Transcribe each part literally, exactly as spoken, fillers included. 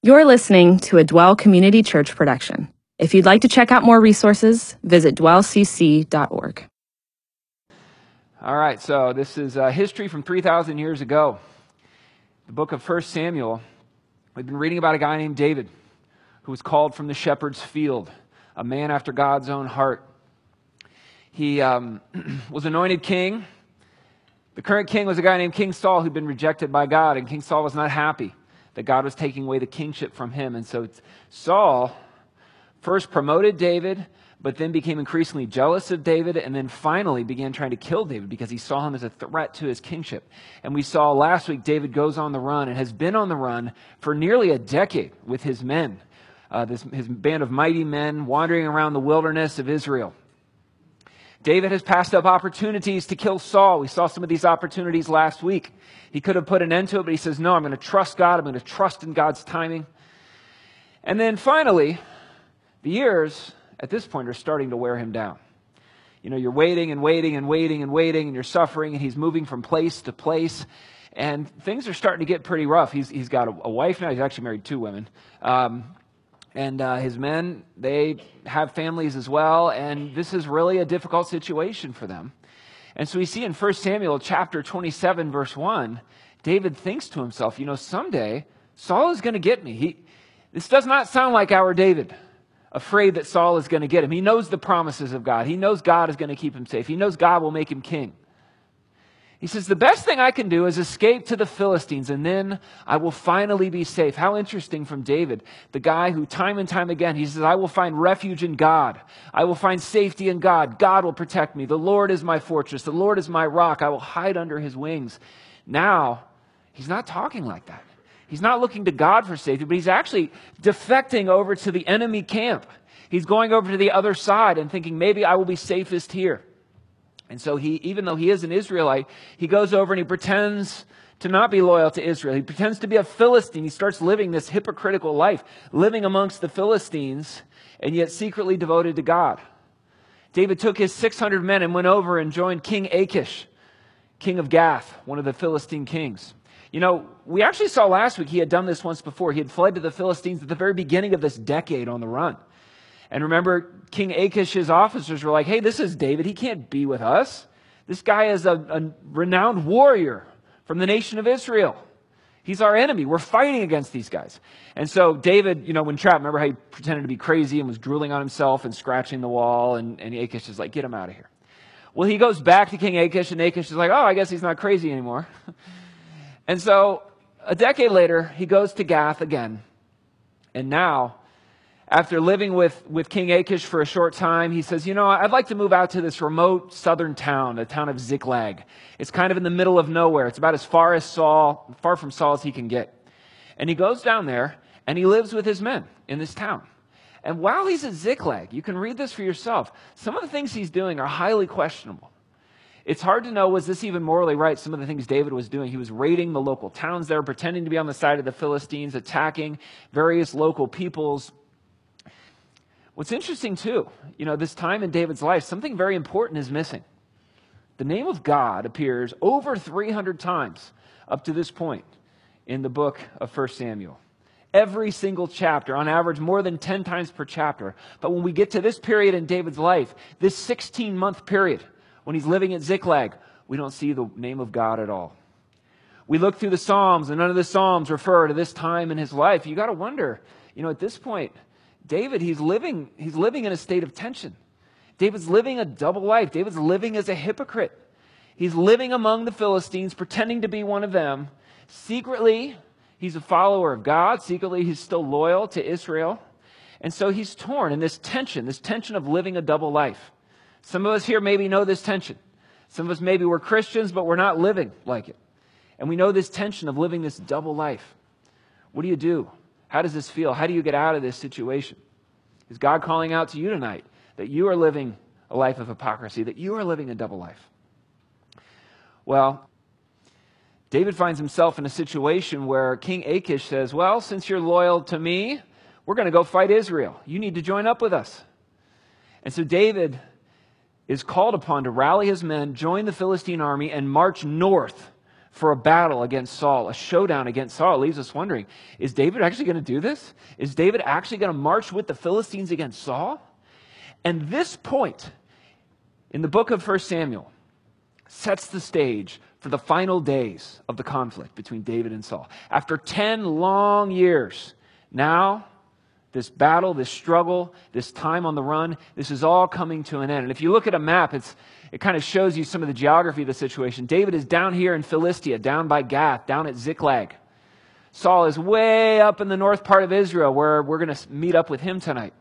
You're listening to a Dwell Community Church production. If you'd like to check out more resources, visit dwell c c dot org. All right, so this is uh, history from three thousand years ago. The book of First Samuel. We've been reading about a guy named David who was called from the shepherd's field, a man after God's own heart. He um, was anointed king. The current king was a guy named King Saul who'd been rejected by God, and King Saul was not happy that God was taking away the kingship from him. And so Saul first promoted David, but then became increasingly jealous of David, and then finally began trying to kill David because he saw him as a threat to his kingship. And we saw last week David goes on the run and has been on the run for nearly a decade with his men, uh, this, his band of mighty men wandering around the wilderness of Israel. David has passed up opportunities to kill Saul. We saw some of these opportunities last week. He could have put an end to it, but he says, no, I'm going to trust God. I'm going to trust in God's timing. And then finally, the years at this point are starting to wear him down. You know, you're waiting and waiting and waiting and waiting, and you're suffering, and he's moving from place to place. And things are starting to get pretty rough. He's He's got a, a wife now. He's actually married two women. Um, and uh, his men, they have families as well. And this is really a difficult situation for them. And so we see in First Samuel chapter twenty-seven, verse one, David thinks to himself, you know, someday Saul is going to get me. He, this does not sound like our David, afraid that Saul is going to get him. He knows the promises of God. He knows God is going to keep him safe. He knows God will make him king. He says, the best thing I can do is escape to the Philistines, and then I will finally be safe. How interesting from David, the guy who time and time again, he says, I will find refuge in God. I will find safety in God. God will protect me. The Lord is my fortress. The Lord is my rock. I will hide under his wings. Now, he's not talking like that. He's not looking to God for safety, but he's actually defecting over to the enemy camp. He's going over to the other side and thinking, maybe I will be safest here. And so he, even though he is an Israelite, he goes over and he pretends to not be loyal to Israel. He pretends to be a Philistine. He starts living this hypocritical life, living amongst the Philistines, and yet secretly devoted to God. David took his six hundred men and went over and joined King Achish, king of Gath, one of the Philistine kings. You know, we actually saw last week he had done this once before. He had fled to the Philistines at the very beginning of this decade on the run. And remember, King Achish's officers were like, hey, this is David. He can't be with us. This guy is a, a renowned warrior from the nation of Israel. He's our enemy. We're fighting against these guys. And so David, you know, when trapped, remember how he pretended to be crazy and was drooling on himself and scratching the wall. And, and Achish is like, get him out of here. Well, he goes back to King Achish, and Achish is like, oh, I guess he's not crazy anymore. And so a decade later, he goes to Gath again. And now, after living with, with King Achish for a short time, he says, you know, I'd like to move out to this remote southern town, the town of Ziklag. It's kind of in the middle of nowhere. It's about as far as Saul, far from Saul as he can get. And he goes down there, and he lives with his men in this town. And while he's at Ziklag, you can read this for yourself, some of the things he's doing are highly questionable. It's hard to know, was this even morally right? Some of the things David was doing. He was raiding the local towns there, pretending to be on the side of the Philistines, attacking various local peoples. What's interesting too, you know, this time in David's life, something very important is missing. The name of God appears over three hundred times up to this point in the book of First Samuel. Every single chapter, on average, more than ten times per chapter. But when we get to this period in David's life, this sixteen-month period, when he's living at Ziklag, we don't see the name of God at all. We look through the Psalms, and none of the Psalms refer to this time in his life. You got to wonder, you know, at this point, David, he's living, he's living in a state of tension. David's living a double life. David's living as a hypocrite. He's living among the Philistines, pretending to be one of them. Secretly, he's a follower of God. Secretly, he's still loyal to Israel. And so he's torn in this tension, this tension of living a double life. Some of us here maybe know this tension. Some of us maybe we're Christians, but we're not living like it. And we know this tension of living this double life. What do you do? How does this feel? How do you get out of this situation? Is God calling out to you tonight that you are living a life of hypocrisy, that you are living a double life? Well, David finds himself in a situation where King Achish says, well, since you're loyal to me, we're going to go fight Israel. You need to join up with us. And so David is called upon to rally his men, join the Philistine army, and march north for a battle against Saul, a showdown against Saul. It leaves us wondering, is David actually going to do this? Is David actually going to march with the Philistines against Saul? And this point in the book of First Samuel sets the stage for the final days of the conflict between David and Saul. After ten long years, now this battle, this struggle, this time on the run, this is all coming to an end. And if you look at a map, it's it kind of shows you some of the geography of the situation. David is down here in Philistia, down by Gath, down at Ziklag. Saul is way up in the north part of Israel, where we're going to meet up with him tonight.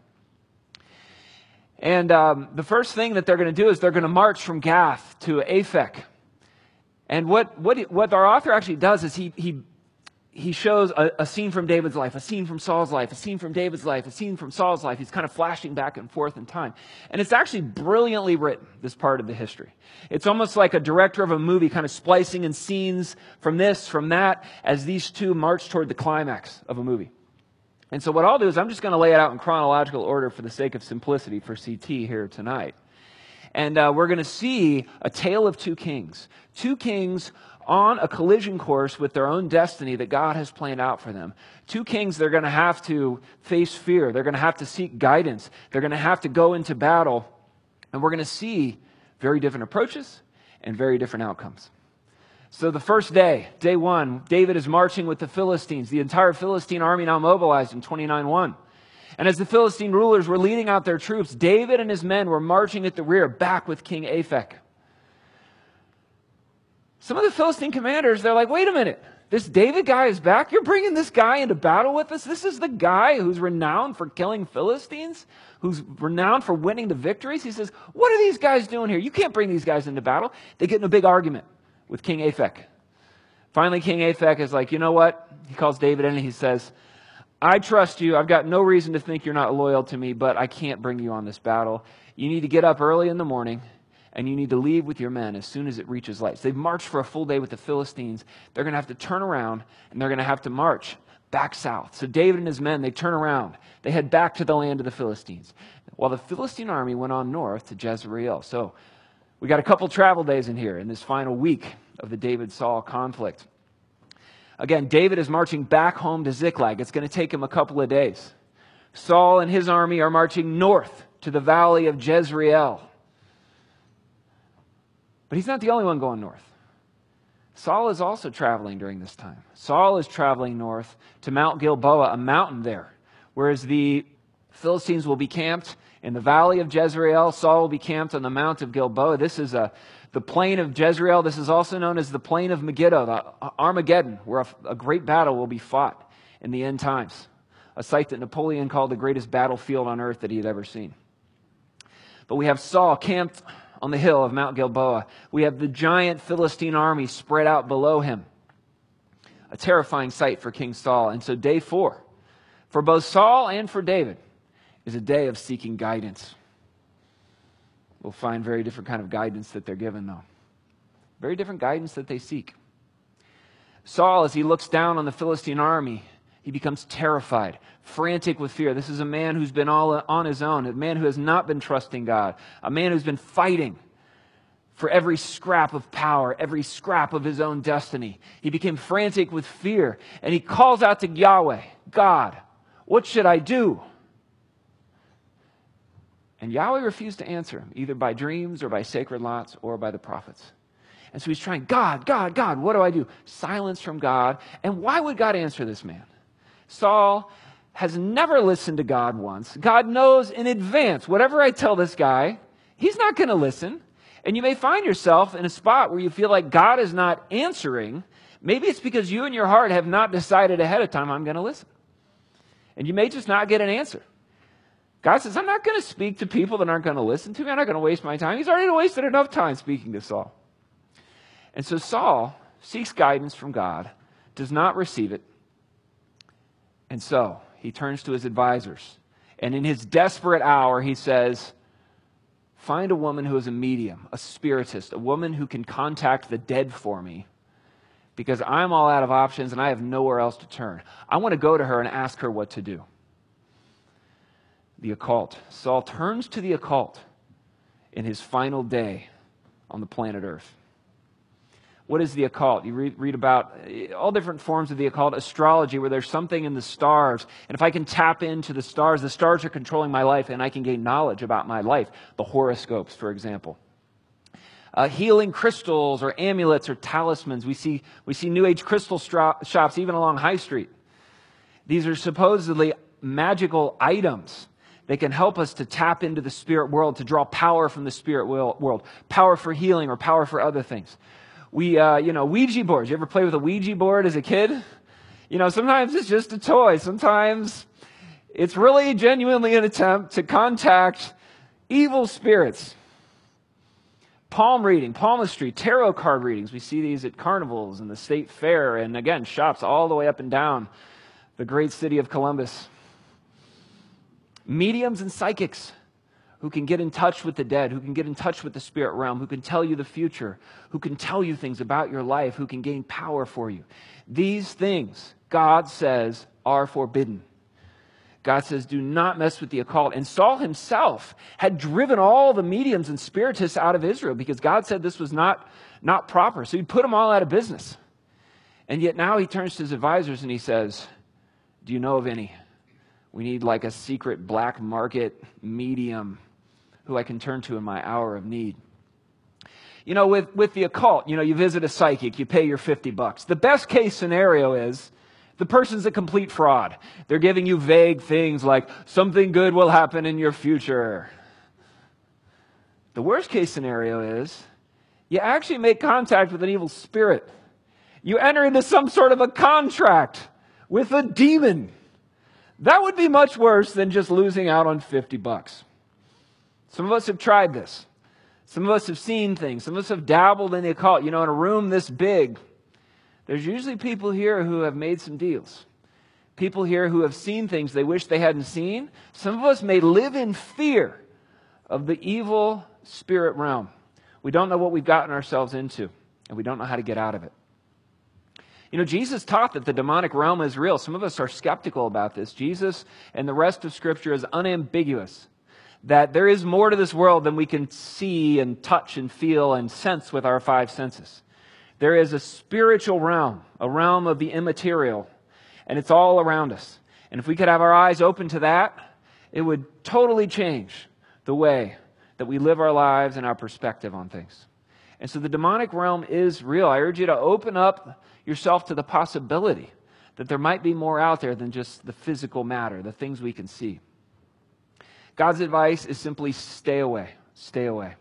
And um, the first thing that they're going to do is they're going to march from Gath to Aphek. And what what what our author actually does is he he he shows a, a scene from David's life, a scene from Saul's life, a scene from David's life, a scene from Saul's life. He's kind of flashing back and forth in time. And it's actually brilliantly written, this part of the history. It's almost like a director of a movie kind of splicing in scenes from this, from that, as these two march toward the climax of a movie. And so what I'll do is I'm just going to lay it out in chronological order for the sake of simplicity for C T here tonight. And uh, we're going to see a tale of two kings. Two kings on a collision course with their own destiny that God has planned out for them. Two kings, they're going to have to face fear. They're going to have to seek guidance. They're going to have to go into battle. And we're going to see very different approaches and very different outcomes. So the first day, day one, David is marching with the Philistines. The entire Philistine army now mobilized in twenty-nine one. And as the Philistine rulers were leading out their troops, David and his men were marching at the rear, back with King Aphek. Some of the Philistine commanders, they're like, wait a minute, this David guy is back? You're bringing this guy into battle with us? This is the guy who's renowned for killing Philistines, who's renowned for winning the victories? He says, what are these guys doing here? You can't bring these guys into battle. They get in a big argument with King Aphek. Finally, King Aphek is like, you know what? He calls David in and he says, I trust you. I've got no reason to think you're not loyal to me, but I can't bring you on this battle. You need to get up early in the morning, and you need to leave with your men as soon as it reaches light. So they've marched for a full day with the Philistines. They're going to have to turn around, and they're going to have to march back south. So David and his men, they turn around. They head back to the land of the Philistines, while the Philistine army went on north to Jezreel. So we got a couple travel days in here in this final week of the David-Saul conflict. Again, David is marching back home to Ziklag. It's going to take him a couple of days. Saul and his army are marching north to the valley of Jezreel. But he's not the only one going north. Saul is also traveling during this time. Saul is traveling north to Mount Gilboa, a mountain there, whereas the Philistines will be camped in the valley of Jezreel. Saul will be camped on the Mount of Gilboa. This is a The plain of Jezreel. This is also known as the plain of Megiddo, the Armageddon, where a, a great battle will be fought in the end times. A site that Napoleon called the greatest battlefield on earth that he had ever seen. But we have Saul camped on the hill of Mount Gilboa. We have the giant Philistine army spread out below him. A terrifying sight for King Saul. And so day four, for both Saul and for David, is a day of seeking guidance. We'll find very different kind of guidance that they're given, though. Very different guidance that they seek. Saul, as he looks down on the Philistine army, he becomes terrified, frantic with fear. This is a man who's been all on his own, a man who has not been trusting God, a man who's been fighting for every scrap of power, every scrap of his own destiny. He became frantic with fear, and he calls out to Yahweh, God, what should I do? And Yahweh refused to answer him, either by dreams or by sacred lots or by the prophets. And so he's trying, God, God, God, what do I do? Silence from God. And why would God answer this man? Saul has never listened to God once. God knows in advance, whatever I tell this guy, he's not going to listen. And you may find yourself in a spot where you feel like God is not answering. Maybe it's because you in your heart have not decided ahead of time, I'm going to listen. And you may just not get an answer. God says, I'm not going to speak to people that aren't going to listen to me. I'm not going to waste my time. He's already wasted enough time speaking to Saul. And so Saul seeks guidance from God, does not receive it. And so he turns to his advisors. And in his desperate hour, he says, find a woman who is a medium, a spiritist, a woman who can contact the dead for me, because I'm all out of options and I have nowhere else to turn. I want to go to her and ask her what to do. The occult. Saul turns to the occult in his final day on the planet Earth. What is the occult? You read, read about all different forms of the occult, astrology, where there's something in the stars. And if I can tap into the stars, the stars are controlling my life and I can gain knowledge about my life. The horoscopes, for example. Uh, healing crystals or amulets or talismans. We see, we see New Age crystal stro- shops even along High Street. These are supposedly magical items. They can help us to tap into the spirit world, to draw power from the spirit world, power for healing or power for other things. We, uh, you know, Ouija boards. You ever play with a Ouija board as a kid? You know, sometimes it's just a toy. Sometimes it's really genuinely an attempt to contact evil spirits. Palm reading, palmistry, tarot card readings. We see these at carnivals and the state fair and, again, shops all the way up and down the great city of Columbus. Mediums and psychics who can get in touch with the dead, who can get in touch with the spirit realm, who can tell you the future, who can tell you things about your life, who can gain power for you. These things, God says, are forbidden. God says, do not mess with the occult. And Saul himself had driven all the mediums and spiritists out of Israel because God said this was not, not proper. So he put them all out of business. And yet now he turns to his advisors and he says, do you know of any? We need like a secret black market medium who I can turn to in my hour of need. You know, with, with the occult, you know, you visit a psychic, you pay your fifty bucks. The best case scenario is the person's a complete fraud. They're giving you vague things like something good will happen in your future. The worst case scenario is you actually make contact with an evil spirit. You enter into some sort of a contract with a demon. That would be much worse than just losing out on fifty bucks. Some of us have tried this. Some of us have seen things. Some of us have dabbled in the occult. You know, in a room this big, there's usually people here who have made some deals. People here who have seen things they wish they hadn't seen. Some of us may live in fear of the evil spirit realm. We don't know what we've gotten ourselves into, and we don't know how to get out of it. You know, Jesus taught that the demonic realm is real. Some of us are skeptical about this. Jesus and the rest of Scripture is unambiguous that there is more to this world than we can see and touch and feel and sense with our five senses. There is a spiritual realm, a realm of the immaterial, and it's all around us. And if we could have our eyes open to that, it would totally change the way that we live our lives and our perspective on things. And so the demonic realm is real. I urge you to open up yourself to the possibility that there might be more out there than just the physical matter, the things we can see. God's advice is simply stay away, stay away.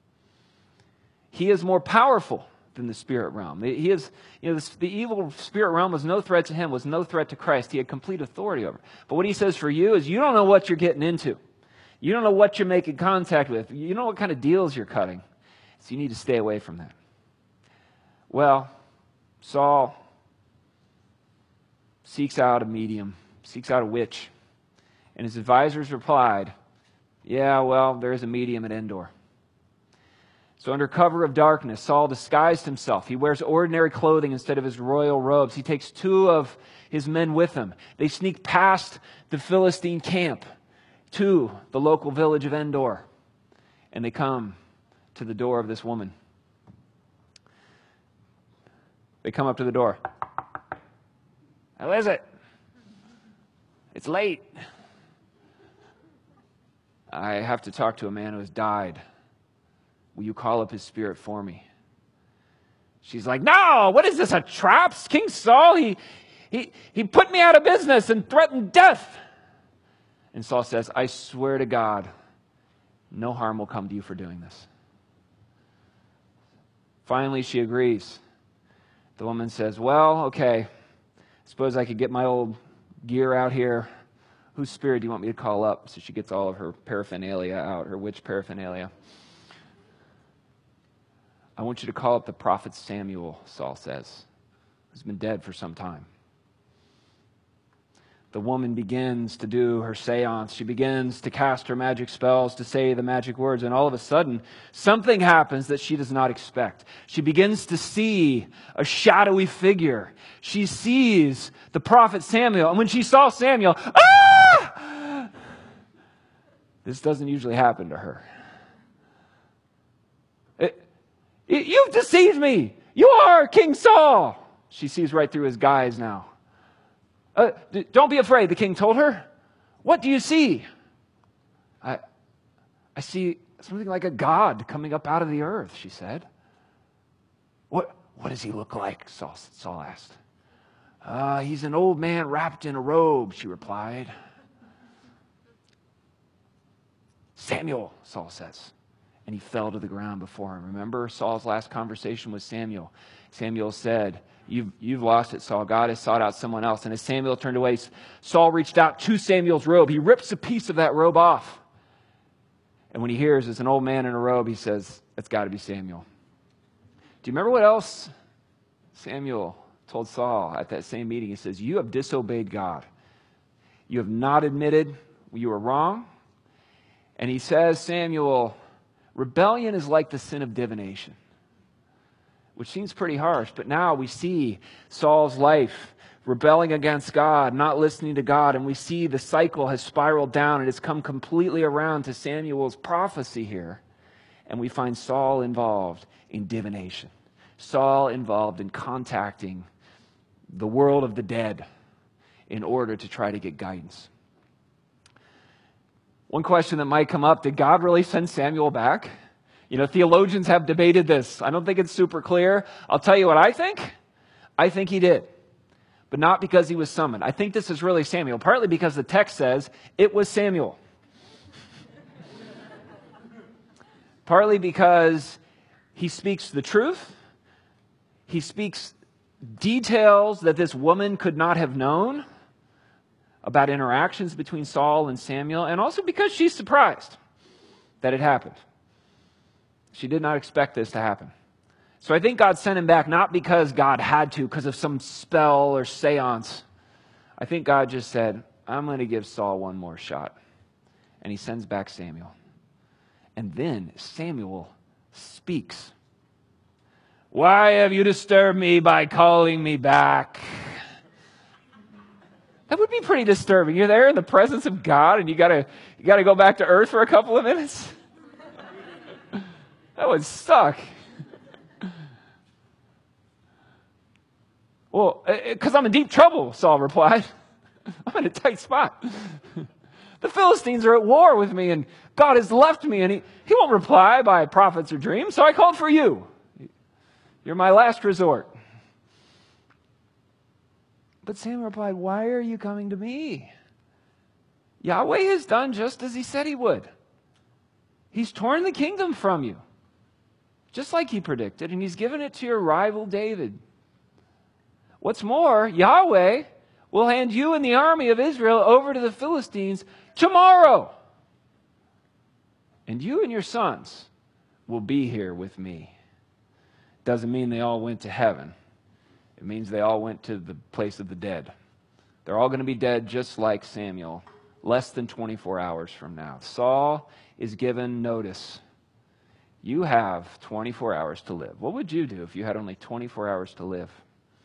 He is more powerful than the spirit realm. He is, you know, the, the evil spirit realm was no threat to him, was no threat to Christ. He had complete authority over it. But what he says for you is you don't know what you're getting into. You don't know what you're making contact with. You don't know what kind of deals you're cutting. So you need to stay away from that. Well, Saul seeks out a medium, seeks out a witch. And his advisors replied, yeah, well, there is a medium at Endor. So under cover of darkness, Saul disguised himself. He wears ordinary clothing instead of his royal robes. He takes two of his men with him. They sneak past the Philistine camp to the local village of Endor. And they come to the door of this woman. They come up to the door. How is it? It's late. I have to talk to a man who has died. Will you call up his spirit for me? She's like, no, what is this, a trap? King Saul, he, he, he put me out of business and threatened death. And Saul says, I swear to God, no harm will come to you for doing this. Finally, she agrees. The woman says, well, okay, suppose I could get my old gear out here. Whose spirit do you want me to call up? So she gets all of her paraphernalia out, her witch paraphernalia. I want you to call up the prophet Samuel, Saul says, who's been dead for some time. The woman begins to do her seance. She begins to cast her magic spells, to say the magic words, and all of a sudden, something happens that she does not expect. She begins to see a shadowy figure. She sees the prophet Samuel, and when she saw Samuel, ah! This doesn't usually happen to her. It, it, you've deceived me. You are King Saul. She sees right through his guise now. Uh, d- don't be afraid, the king told her. What do you see? I, I see something like a god coming up out of the earth, she said. What, what does he look like? Saul, Saul asked. Uh, he's an old man wrapped in a robe, she replied. Samuel, Saul says. And he fell to the ground before him. Remember Saul's last conversation with Samuel. Samuel said, you've, you've lost it, Saul. God has sought out someone else. And as Samuel turned away, Saul reached out to Samuel's robe. He rips a piece of that robe off. And when he hears it's an old man in a robe, he says, it's got to be Samuel. Do you remember what else Samuel told Saul at that same meeting? He says, you have disobeyed God. You have not admitted you were wrong. And he says, Samuel, rebellion is like the sin of divination, which seems pretty harsh. But now we see Saul's life rebelling against God, not listening to God. And we see the cycle has spiraled down and it's come completely around to Samuel's prophecy here. And we find Saul involved in divination. Saul involved in contacting the world of the dead in order to try to get guidance. One question that might come up, did God really send Samuel back? You know, theologians have debated this. I don't think it's super clear. I'll tell you what I think. I think he did. But not because he was summoned. I think this is really Samuel, partly because the text says it was Samuel. Partly because he speaks the truth. He speaks details that this woman could not have known about interactions between Saul and Samuel, and also because she's surprised that it happened. She did not expect this to happen. So I think God sent him back not because God had to, because of some spell or seance. I think God just said, I'm going to give Saul one more shot. And he sends back Samuel. And then Samuel speaks. Why have you disturbed me by calling me back? That would be pretty disturbing. You're there in the presence of God and you gotta you gotta go back to earth for a couple of minutes. That would suck. Well, because I'm in deep trouble, Saul replied. I'm in a tight spot. The Philistines are at war with me and God has left me and he, he won't reply by prophets or dreams, so I called for you. You're my last resort. But Samuel replied, why are you coming to me? Yahweh has done just as he said he would. He's torn the kingdom from you, just like he predicted, and he's given it to your rival David. What's more, Yahweh will hand you and the army of Israel over to the Philistines tomorrow. And you and your sons will be here with me. Doesn't mean they all went to heaven. It means they all went to the place of the dead. They're all going to be dead just like Samuel, less than twenty-four hours from now. Saul is given notice. You have twenty-four hours to live. What would you do if you had only twenty-four hours to live?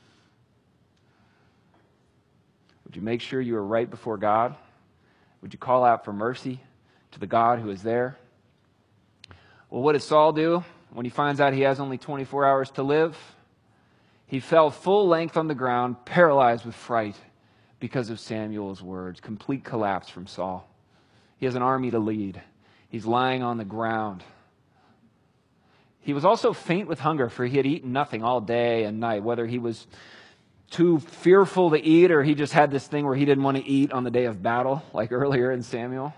Would you make sure you were right before God? Would you call out for mercy to the God who is there? Well, what does Saul do when he finds out he has only twenty-four hours to live? He fell full length on the ground, paralyzed with fright because of Samuel's words. Complete collapse from Saul. He has an army to lead. He's lying on the ground. He was also faint with hunger, for he had eaten nothing all day and night, whether he was too fearful to eat or he just had this thing where he didn't want to eat on the day of battle, like earlier in Samuel.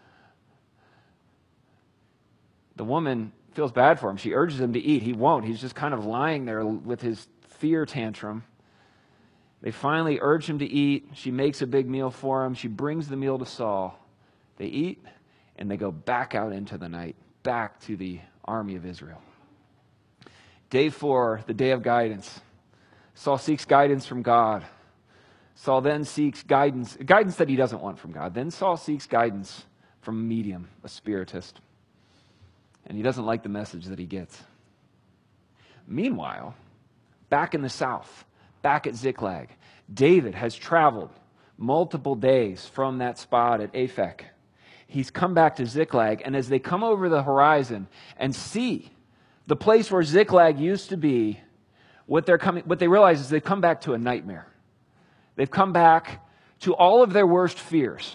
The woman feels bad for him. She urges him to eat. He won't. He's just kind of lying there with his fear tantrum. They finally urge him to eat. She makes a big meal for him. She brings the meal to Saul. They eat and they go back out into the night, back to the army of Israel. Day four, the day of guidance. Saul seeks guidance from God. Saul then seeks guidance, guidance that he doesn't want from God. Then Saul seeks guidance from a medium, a spiritist. And he doesn't like the message that he gets. Meanwhile, back in the south, back at Ziklag, David has traveled multiple days from that spot at Aphek. He's come back to Ziklag, and as they come over the horizon and see the place where Ziklag used to be, what they're coming, what they realize is they've come back to a nightmare. They've come back to all of their worst fears.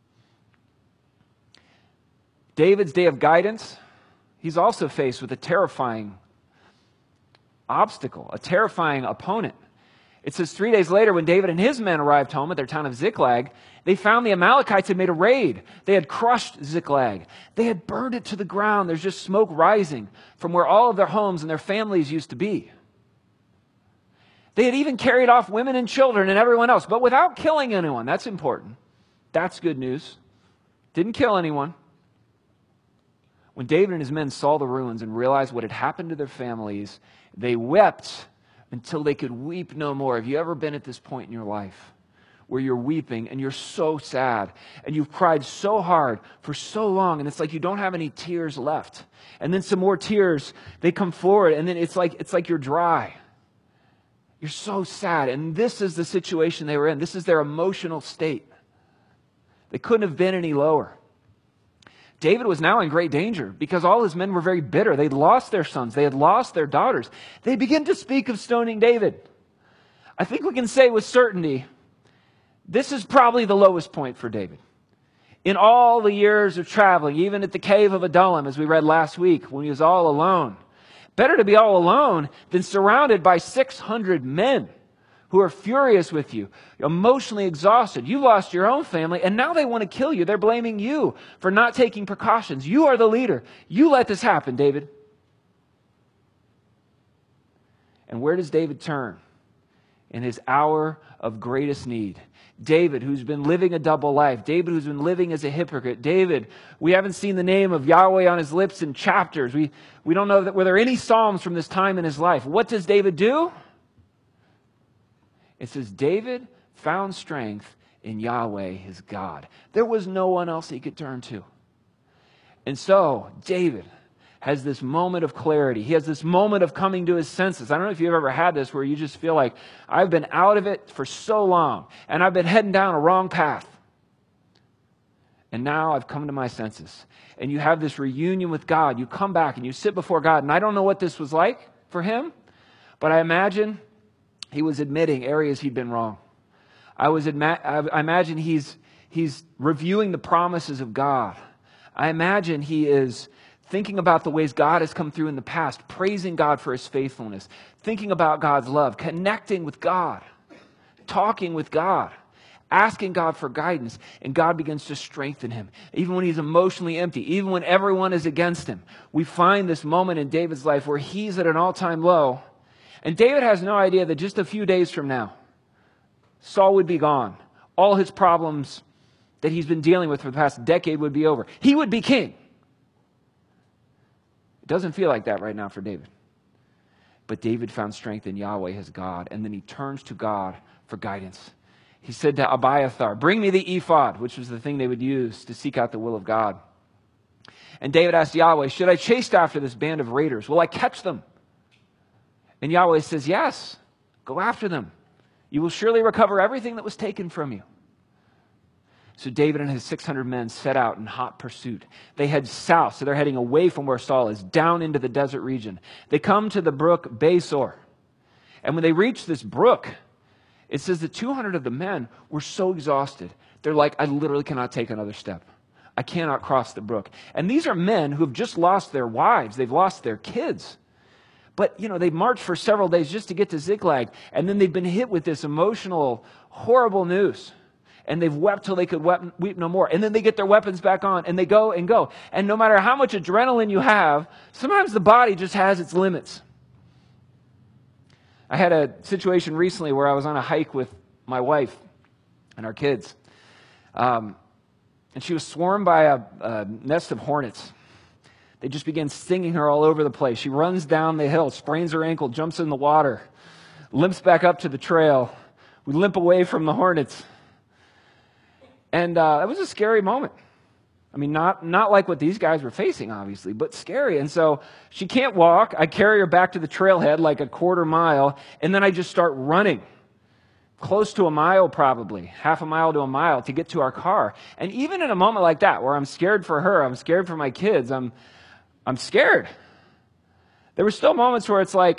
David's day of guidance, he's also faced with a terrifying obstacle, a terrifying opponent. It says three days later, when David and his men arrived home at their town of Ziklag, they found the Amalekites had made a raid. They had crushed Ziklag. They had burned it to the ground. There's just smoke rising from where all of their homes and their families used to be. They had even carried off women and children and everyone else, but without killing anyone. That's important. That's good news. Didn't kill anyone. When David and his men saw the ruins and realized what had happened to their families, they wept until they could weep no more. Have you ever been at this point in your life where you're weeping and you're so sad and you've cried so hard for so long and it's like you don't have any tears left? And then some more tears, they come forward and then it's like it's like you're dry. You're so sad. And this is the situation they were in. This is their emotional state. They couldn't have been any lower. David was now in great danger because all his men were very bitter. They'd lost their sons. They had lost their daughters. They begin to speak of stoning David. I think we can say with certainty, this is probably the lowest point for David. In all the years of traveling, even at the cave of Adullam, as we read last week, when he was all alone, better to be all alone than surrounded by six hundred men who are furious with you, emotionally exhausted. You lost your own family, and now they want to kill you. They're blaming you for not taking precautions. You are the leader. You let this happen, David. And where does David turn in his hour of greatest need? David, who's been living a double life. David, who's been living as a hypocrite. David, we haven't seen the name of Yahweh on his lips in chapters. We, we don't know that were there any Psalms from this time in his life. What does David do? It says, David found strength in Yahweh, his God. There was no one else he could turn to. And so, David has this moment of clarity. He has this moment of coming to his senses. I don't know if you've ever had this where you just feel like, I've been out of it for so long, and I've been heading down a wrong path. And now I've come to my senses. And you have this reunion with God. You come back and you sit before God. And I don't know what this was like for him, but I imagine he was admitting areas he'd been wrong. I was adma- I imagine he's he's reviewing the promises of God. I imagine he is thinking about the ways God has come through in the past, praising God for his faithfulness, thinking about God's love, connecting with God, talking with God, asking God for guidance, and God begins to strengthen him. Even when he's emotionally empty, even when everyone is against him, we find this moment in David's life where he's at an all-time low. And David has no idea that just a few days from now, Saul would be gone. All his problems that he's been dealing with for the past decade would be over. He would be king. It doesn't feel like that right now for David. But David found strength in Yahweh, his God, and then he turns to God for guidance. He said to Abiathar, bring me the ephod, which was the thing they would use to seek out the will of God. And David asked Yahweh, should I chase after this band of raiders? Will I catch them? And Yahweh says, yes, go after them. You will surely recover everything that was taken from you. So David and his six hundred men set out in hot pursuit. They head south, so they're heading away from where Saul is, down into the desert region. They come to the brook Besor. And when they reach this brook, it says that two hundred of the men were so exhausted. They're like, I literally cannot take another step. I cannot cross the brook. And these are men who have just lost their wives. They've lost their kids. But, you know, they've marched for several days just to get to Ziklag. And then they've been hit with this emotional, horrible news. And they've wept till they could weep, weep no more. And then they get their weapons back on and they go and go. And no matter how much adrenaline you have, sometimes the body just has its limits. I had a situation recently where I was on a hike with my wife and our kids. Um, and she was swarmed by a, a nest of hornets. They just began stinging her all over the place. She runs down the hill, sprains her ankle, jumps in the water, limps back up to the trail. We limp away from the hornets. And uh, it was a scary moment. I mean, not, not like what these guys were facing, obviously, but scary. And so she can't walk. I carry her back to the trailhead like a quarter mile, and then I just start running. Close to a mile probably, half a mile to a mile to get to our car. And even in a moment like that, where I'm scared for her, I'm scared for my kids, I'm I'm scared. There were still moments where it's like,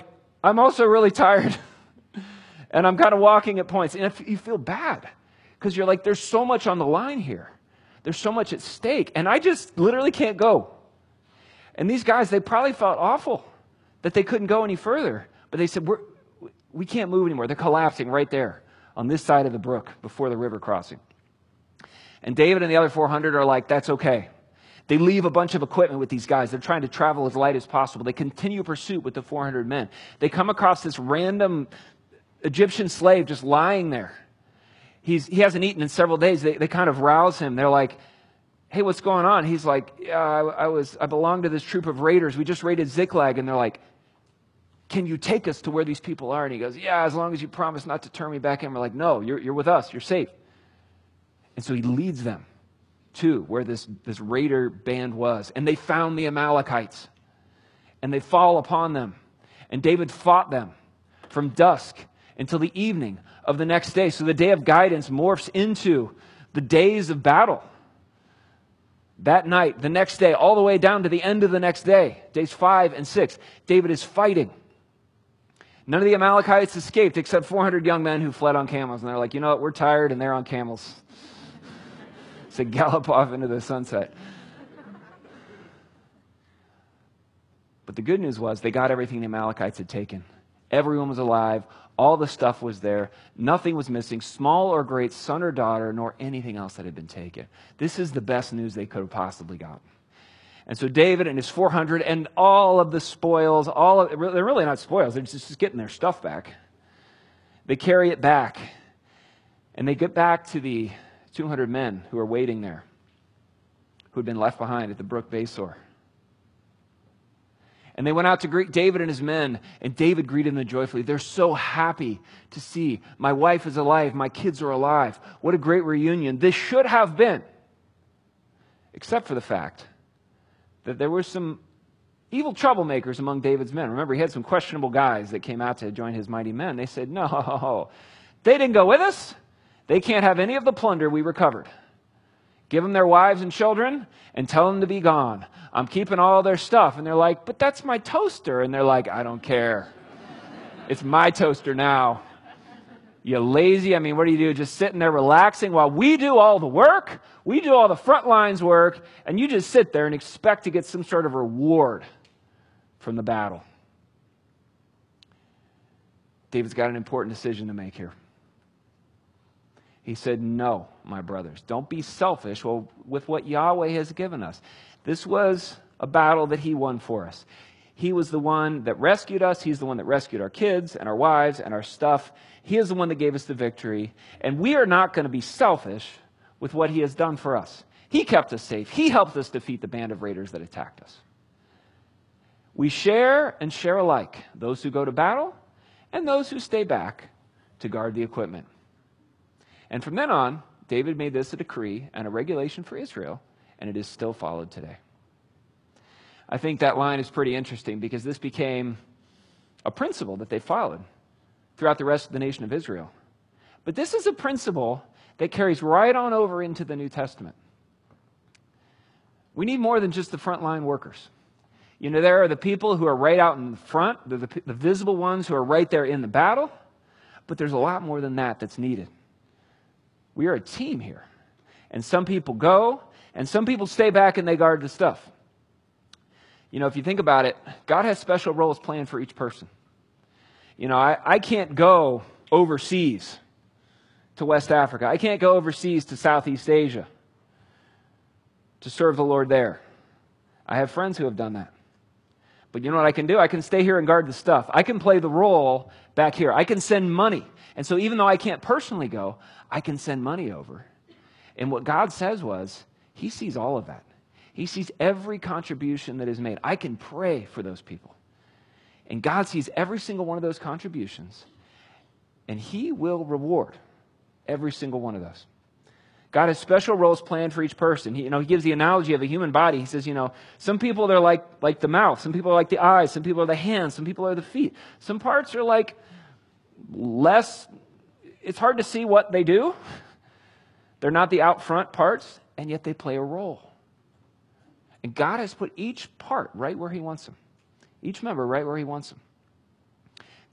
I'm also really tired. And I'm kind of walking at points. And if you feel bad because you're like, there's so much on the line here. There's so much at stake. And I just literally can't go. And these guys, they probably felt awful that they couldn't go any further. But they said, We're, we can't move anymore. They're collapsing right there on this side of the brook before the river crossing. And David and the other four hundred are like, that's okay. They leave a bunch of equipment with these guys. They're trying to travel as light as possible. They continue pursuit with the four hundred men. They come across this random Egyptian slave just lying there. He's, he hasn't eaten in several days. They, they kind of rouse him. They're like, hey, what's going on? He's like, yeah, I, I was, I belong to this troop of raiders. We just raided Ziklag. And they're like, can you take us to where these people are? And he goes, yeah, as long as you promise not to turn me back in. We're like, no, you're, you're with us. You're safe. And so he leads them to where this, this raider band was. And they found the Amalekites. And they fall upon them. And David fought them from dusk until the evening of the next day. So the day of guidance morphs into the days of battle. That night, the next day, all the way down to the end of the next day, days five and six, David is fighting. None of the Amalekites escaped except four hundred young men who fled on camels. And they're like, you know what, we're tired, and they're on camels. So gallop off into the sunset. But the good news was they got everything the Amalekites had taken. Everyone was alive. All the stuff was there. Nothing was missing, small or great, son or daughter, nor anything else that had been taken. This is the best news they could have possibly gotten. And so David and his four hundred and all of the spoils, all of, they're really not spoils, they're just, just getting their stuff back. They carry it back. And they get back to the two hundred men who are waiting there, who had been left behind at the brook Besor. And they went out to greet David and his men, and David greeted them joyfully. They're so happy to see, my wife is alive, my kids are alive. What a great reunion this should have been. Except for the fact that there were some evil troublemakers among David's men. Remember, he had some questionable guys that came out to join his mighty men. They said, no, they didn't go with us. They can't have any of the plunder we recovered. Give them their wives and children and tell them to be gone. I'm keeping all their stuff. And they're like, but that's my toaster. And they're like, I don't care. It's my toaster now. You lazy. I mean, what do you do? Just sitting there relaxing while we do all the work. We do all the front lines work. And you just sit there and expect to get some sort of reward from the battle. David's got an important decision to make here. He said, no, my brothers, don't be selfish with what Yahweh has given us. This was a battle that he won for us. He was the one that rescued us. He's the one that rescued our kids and our wives and our stuff. He is the one that gave us the victory. And we are not going to be selfish with what he has done for us. He kept us safe. He helped us defeat the band of raiders that attacked us. We share and share alike, those who go to battle and those who stay back to guard the equipment. And from then on, David made this a decree and a regulation for Israel, and it is still followed today. I think that line is pretty interesting because this became a principle that they followed throughout the rest of the nation of Israel. But this is a principle that carries right on over into the New Testament. We need more than just the frontline workers. You know, there are the people who are right out in the front, the, the, the visible ones who are right there in the battle, but there's a lot more than that that's needed. We are a team here. And some people go, and some people stay back and they guard the stuff. You know, if you think about it, God has special roles planned for each person. You know, I, I can't go overseas to West Africa. I can't go overseas to Southeast Asia to serve the Lord there. I have friends who have done that. But you know what I can do? I can stay here and guard the stuff. I can play the role back here. I can send money. And so even though I can't personally go, I can send money over. And what God says was, he sees all of that. He sees every contribution that is made. I can pray for those people. And God sees every single one of those contributions. And he will reward every single one of those. God has special roles planned for each person. He, you know, he gives the analogy of a human body. He says, you know, some people they're like, like the mouth. Some people are like the eyes. Some people are the hands. Some people are the feet. Some parts are like less, it's hard to see what they do. They're not the out front parts, and yet they play a role. And God has put each part right where he wants them. Each member right where he wants them.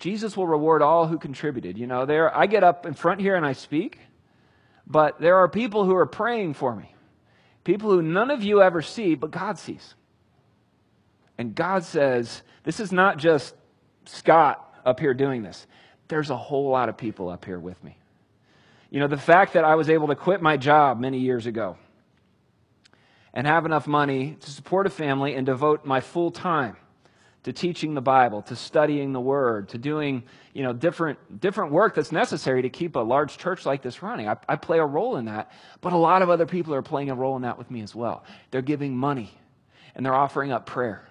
Jesus will reward all who contributed. You know, there I get up in front here and I speak, but there are people who are praying for me. People who none of you ever see, but God sees. And God says, this is not just Scott up here doing this. There's a whole lot of people up here with me. You know, the fact that I was able to quit my job many years ago and have enough money to support a family and devote my full time to teaching the Bible, to studying the Word, to doing, you know, different different work that's necessary to keep a large church like this running. I, I play a role in that, but a lot of other people are playing a role in that with me as well. They're giving money, and they're offering up prayer.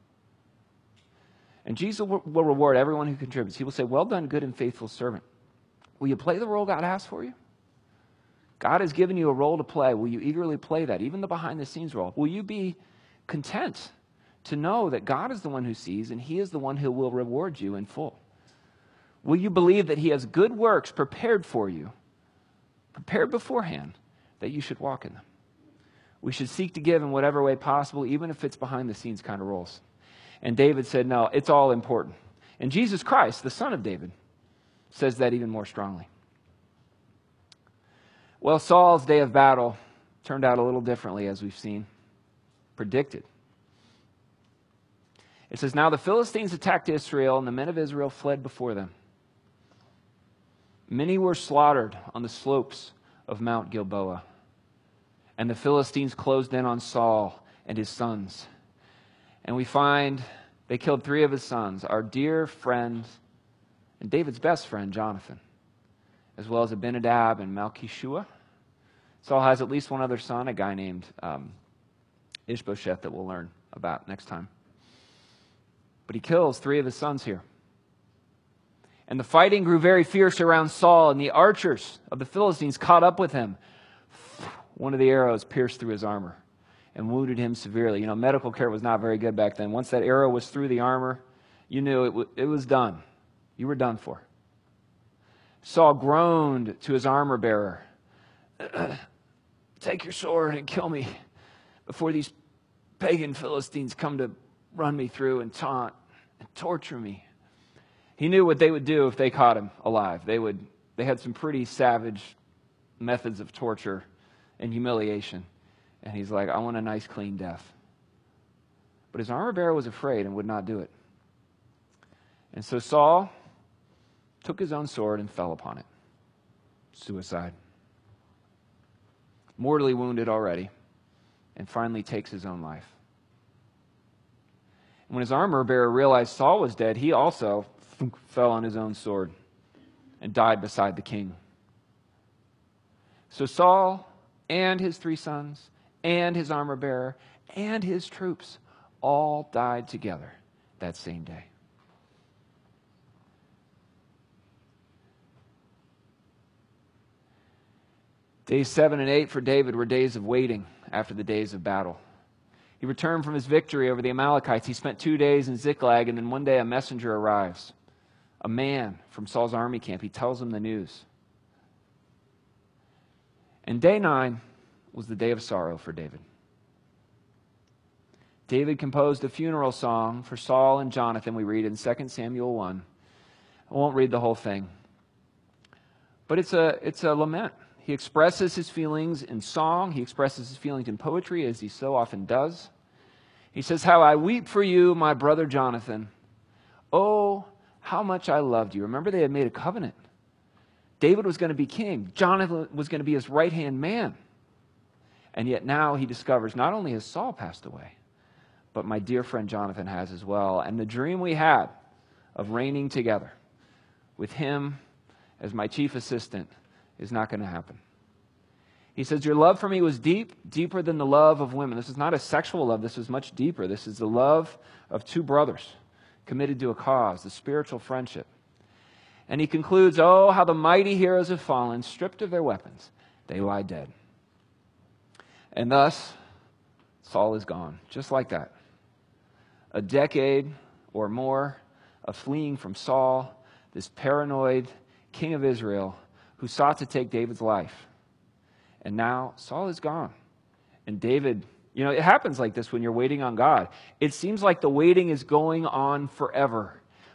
And Jesus will, will reward everyone who contributes. He will say, well done, good and faithful servant. Will you play the role God has for you? God has given you a role to play. Will you eagerly play that, even the behind-the-scenes role? Will you be content to know that God is the one who sees and He is the one who will reward you in full? Will you believe that He has good works prepared for you, prepared beforehand, that you should walk in them? We should seek to give in whatever way possible, even if it's behind-the-scenes kind of roles. And David said, no, it's all important. And Jesus Christ, the Son of David, says that even more strongly. Well, Saul's day of battle turned out a little differently, as we've seen, predicted. It says, now the Philistines attacked Israel, and the men of Israel fled before them. Many were slaughtered on the slopes of Mount Gilboa, and the Philistines closed in on Saul and his sons. And we find they killed three of his sons, our dear friend and David's best friend, Jonathan, as well as Abinadab and Malchishua. Saul has at least one other son, a guy named um, Ishbosheth, that we'll learn about next time. But he kills three of his sons here. And the fighting grew very fierce around Saul, and the archers of the Philistines caught up with him. One of the arrows pierced through his armor and wounded him severely. You know, medical care was not very good back then. Once that arrow was through the armor, you knew it, w- it was done. You were done for. Saul groaned to his armor bearer, take your sword and kill me before these pagan Philistines come to run me through and taunt and torture me. He knew what they would do if they caught him alive. They would. They had some pretty savage methods of torture and humiliation. And he's like, I want a nice, clean death. But his armor bearer was afraid and would not do it. And so Saul took his own sword and fell upon it. Suicide. Mortally wounded already, and finally takes his own life. And when his armor bearer realized Saul was dead, he also fell on his own sword and died beside the king. So Saul and his three sons and his armor bearer and his troops all died together that same day. Days seven and eight for David were days of waiting after the days of battle. He returned from his victory over the Amalekites. He spent two days in Ziklag, and then one day a messenger arrives, a man from Saul's army camp. He tells him the news. And day nine was the day of sorrow for David. David composed a funeral song for Saul and Jonathan, we read in Second Samuel one. I won't read the whole thing. But it's a, it's a lament. He expresses his feelings in song. He expresses his feelings in poetry, as he so often does. He says, how I weep for you, my brother Jonathan. Oh, how much I loved you. Remember, they had made a covenant. David was going to be king. Jonathan was going to be his right-hand man. And yet now he discovers not only has Saul passed away, but my dear friend Jonathan has as well. And the dream we had of reigning together with him as my chief assistant is not going to happen. He says, your love for me was deep, deeper than the love of women. This is not a sexual love. This is much deeper. This is the love of two brothers committed to a cause, the spiritual friendship. And he concludes, oh, how the mighty heroes have fallen, stripped of their weapons. They lie dead. And thus, Saul is gone, just like that. A decade or more of fleeing from Saul, this paranoid king of Israel who sought to take David's life. And now Saul is gone. And David, you know, it happens like this when you're waiting on God. It seems like the waiting is going on forever.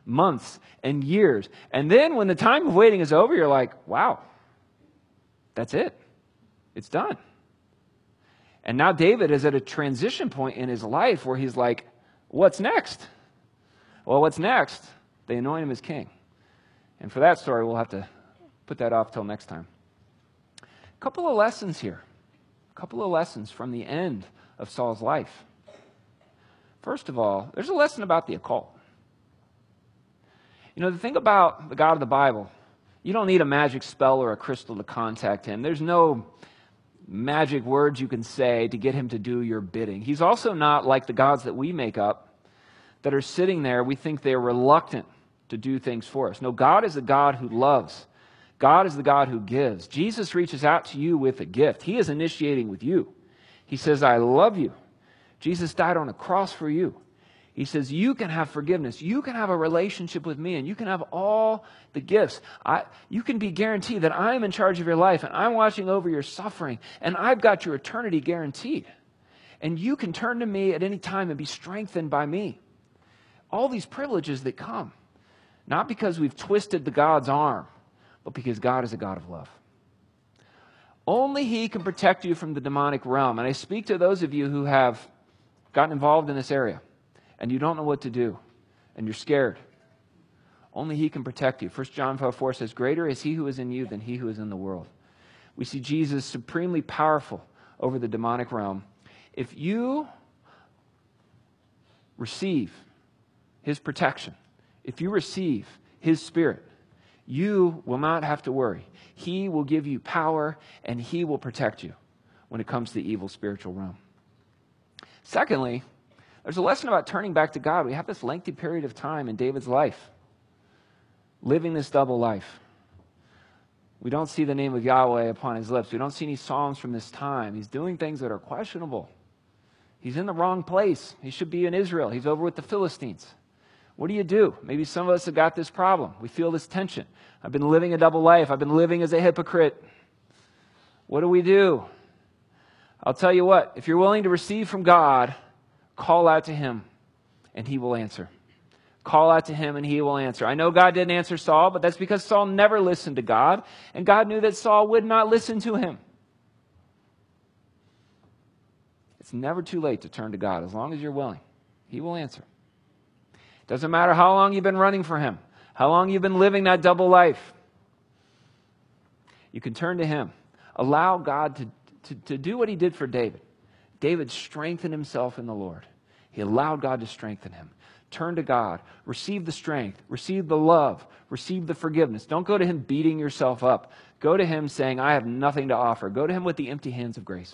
months and years. And then when the time of waiting is over, you're like, wow, that's it. It's done. And now David is at a transition point in his life where he's like, what's next? Well, what's next? They anoint him as king. And for that story, we'll have to put that off till next time. A couple of lessons here. A couple of lessons from the end of Saul's life. First of all, there's a lesson about the occult. You know, the thing about the God of the Bible, you don't need a magic spell or a crystal to contact him. There's no magic words you can say to get him to do your bidding. He's also not like the gods that we make up that are sitting there. We think they're reluctant to do things for us. No, God is the God who loves. God is the God who gives. Jesus reaches out to you with a gift. He is initiating with you. He says, I love you. Jesus died on a cross for you. He says, you can have forgiveness. You can have a relationship with me, and you can have all the gifts. I, you can be guaranteed that I'm in charge of your life, and I'm watching over your suffering, and I've got your eternity guaranteed. And you can turn to me at any time and be strengthened by me. All these privileges that come, not because we've twisted the God's arm, but because God is a God of love. Only He can protect you from the demonic realm. And I speak to those of you who have gotten involved in this area, and you don't know what to do, and you're scared. Only He can protect you. First John five four says, greater is He who is in you than he who is in the world. We see Jesus supremely powerful over the demonic realm. If you receive His protection, if you receive His Spirit, you will not have to worry. He will give you power, and He will protect you when it comes to the evil spiritual realm. Secondly, there's a lesson about turning back to God. We have this lengthy period of time in David's life, living this double life. We don't see the name of Yahweh upon his lips. We don't see any Psalms from this time. He's doing things that are questionable. He's in the wrong place. He should be in Israel. He's over with the Philistines. What do you do? Maybe some of us have got this problem. We feel this tension. I've been living a double life. I've been living as a hypocrite. What do we do? I'll tell you what, if you're willing to receive from God, call out to Him, and He will answer. Call out to Him, and He will answer. I know God didn't answer Saul, but that's because Saul never listened to God, and God knew that Saul would not listen to him. It's never too late to turn to God. As long as you're willing, He will answer. Doesn't matter how long you've been running for Him, how long you've been living that double life. You can turn to Him. Allow God to, to, to do what He did for David. David strengthened himself in the Lord. He allowed God to strengthen him. Turn to God. Receive the strength. Receive the love. Receive the forgiveness. Don't go to Him beating yourself up. Go to Him saying, I have nothing to offer. Go to Him with the empty hands of grace.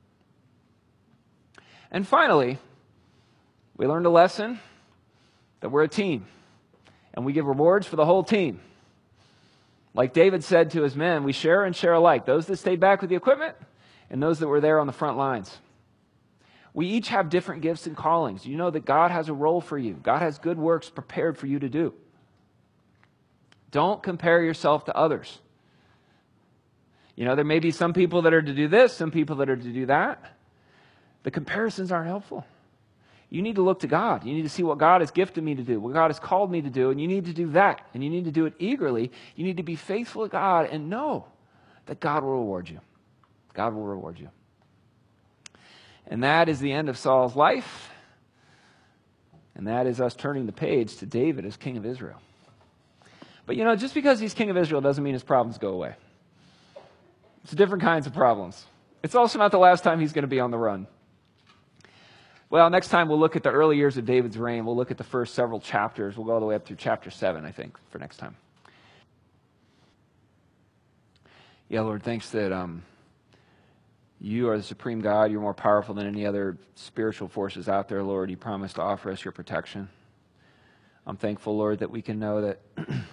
And finally, we learned a lesson that we're a team, and we give rewards for the whole team. Like David said to his men, we share and share alike. Those that stayed back with the equipment and those that were there on the front lines. We each have different gifts and callings. You know that God has a role for you. God has good works prepared for you to do. Don't compare yourself to others. You know, there may be some people that are to do this, some people that are to do that. The comparisons aren't helpful. You need to look to God. You need to see what God has gifted me to do, what God has called me to do, and you need to do that. And you need to do it eagerly. You need to be faithful to God and know that God will reward you. God will reward you. And that is the end of Saul's life. And that is us turning the page to David as king of Israel. But you know, just because he's king of Israel doesn't mean his problems go away. It's different kinds of problems. It's also not the last time he's going to be on the run. Well, next time we'll look at the early years of David's reign. We'll look at the first several chapters. We'll go all the way up through chapter seven, I think, for next time. Yeah, Lord, thanks that um, you are the supreme God. You're more powerful than any other spiritual forces out there, Lord. You promised to offer us your protection. I'm thankful, Lord, that we can know that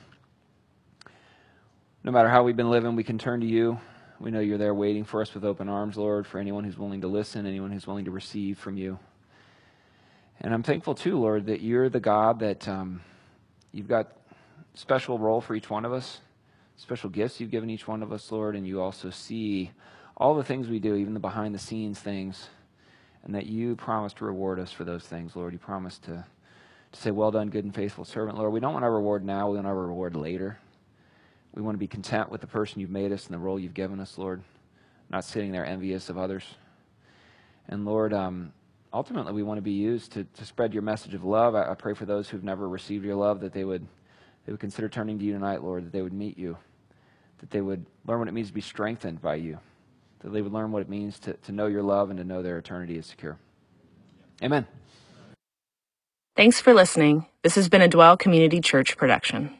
no matter how we've been living, we can turn to you. We know you're there waiting for us with open arms, Lord, for anyone who's willing to listen, anyone who's willing to receive from you. And I'm thankful, too, Lord, that you're the God that um, you've got a special role for each one of us, special gifts you've given each one of us, Lord, and you also see all the things we do, even the behind-the-scenes things, and that you promise to reward us for those things, Lord. You promise to to say, well done, good and faithful servant. Lord, we don't want our reward now. We want our reward later. We want to be content with the person you've made us and the role you've given us, Lord, not sitting there envious of others. And Lord, um, ultimately we want to be used to, to spread your message of love. I, I pray for those who've never received your love that they would they would consider turning to you tonight, Lord, that they would meet you, that they would learn what it means to be strengthened by you, that they would learn what it means to, to know your love and to know their eternity is secure. Amen. Thanks for listening. This has been a Dwell Community Church production.